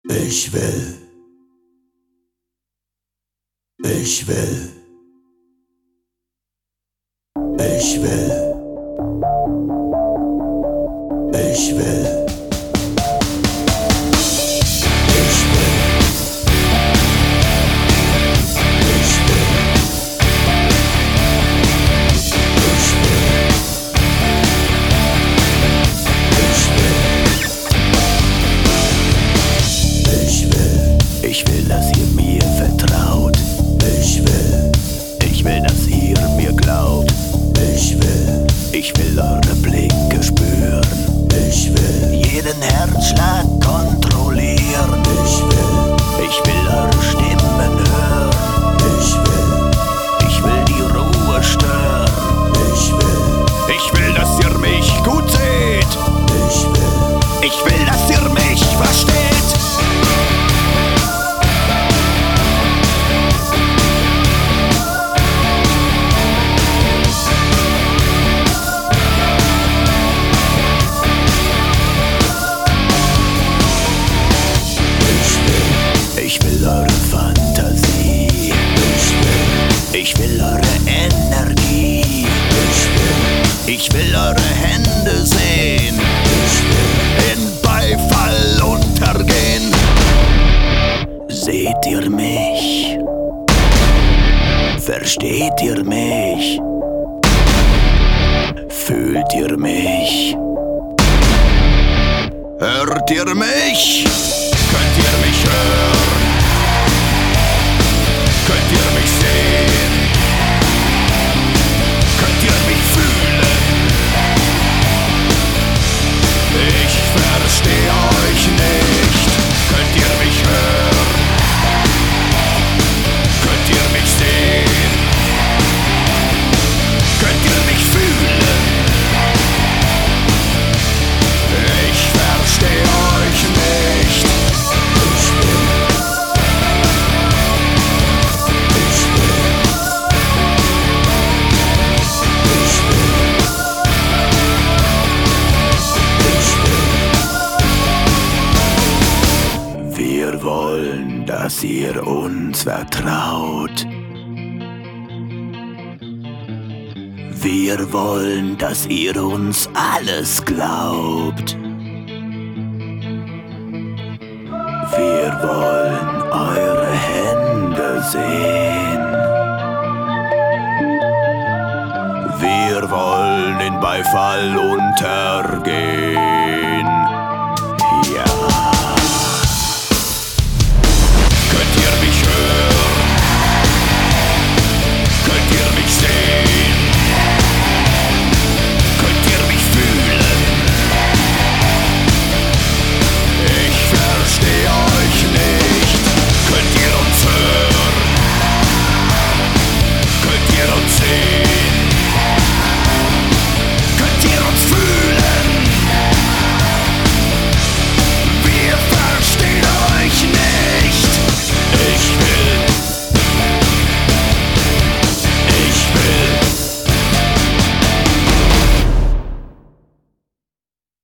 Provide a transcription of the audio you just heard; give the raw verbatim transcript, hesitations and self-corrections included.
Ich will, ich will, ich will, ich will, ich will, ich will, ich will, ich will, ich will, Ich will, dass ihr mir vertraut. ich will, Ich will, dass ihr mir glaubt. ich will, Ich will eure Blicke spüren. ich will, Jeden Herzschlag kontrollieren. ich will, Ich will eure Stimmen hören. ich will, Ich will die Ruhe stören. ich will, Ich will, dass ihr mich gut seht. ich will, Ich will, dass ihr mich versteht. Ich will eure Fantasie. Ich will eure Energie. Ich will eure Hände sehen. In Beifall untergehen. Seht ihr mich? Versteht ihr mich? Fühlt ihr mich? Hört ihr mich? Könnt ihr mich hören? Könnt ihr mich sehen? Könnt ihr mich fühlen? Ich verstehe euch nicht. Könnt ihr mich hören? Könnt ihr mich sehen? Könnt ihr mich fühlen? Ich verstehe euch nicht. Wir wollen, dass ihr uns vertraut. Wir wollen, dass ihr uns alles glaubt. Wir wollen eure Hände sehen. Wir wollen in Beifall untergehen.